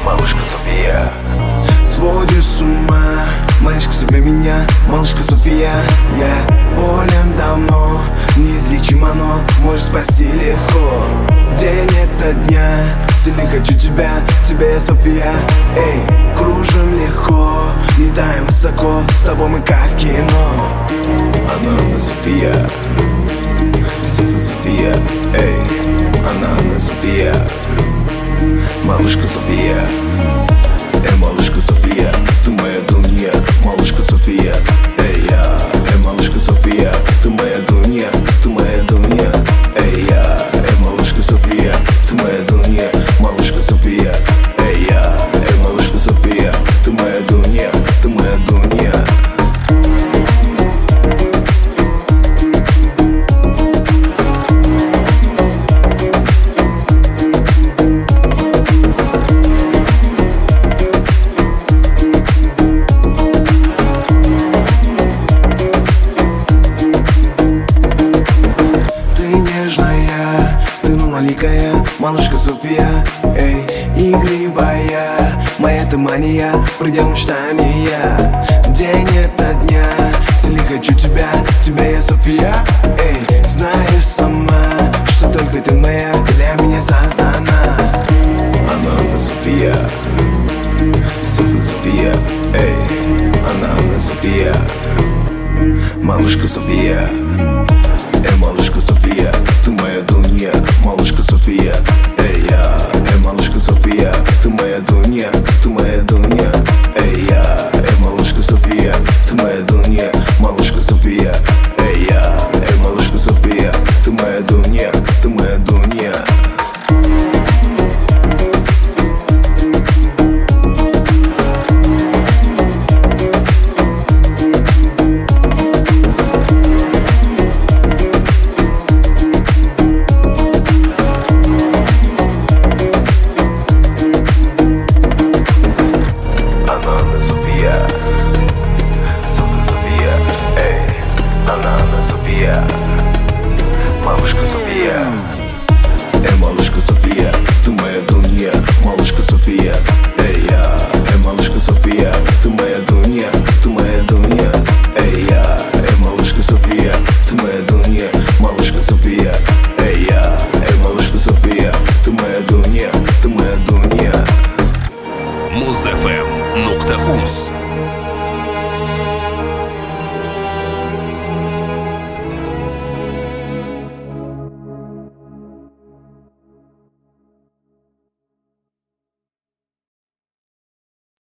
малышка София. Сводишь с ума, манишь к себе меня, малышка София. Я болен давно, неизлечимо, но можешь спасти легко. День это дня, сильно хочу тебя, тебя я София. Эй, кружим легко, летаем высоко, с тобой мы как в кино. Она София, София, эй, она София, малышка София. Эй, малышка София, ты моя дунья, малышка София. Эй, я, малышка София, ты моя дунья, ты моя дунья. Эй, я, малышка София, ты моя дунья, малышка София. Эй, я, малышка София, ты моя дунья, ты моя дунья. Малышка София, эй, игривая, моя ты мания, предел мечтания. День это дня, сильно хочу тебя, тебя я София. Эй, знаешь сама, что только ты моя, для меня создана. Она София, София, эй, она София, малышка София. Эй, малышка София, ты моя дунья, малышка София. Эй, я, малышка София, ты моя дунья,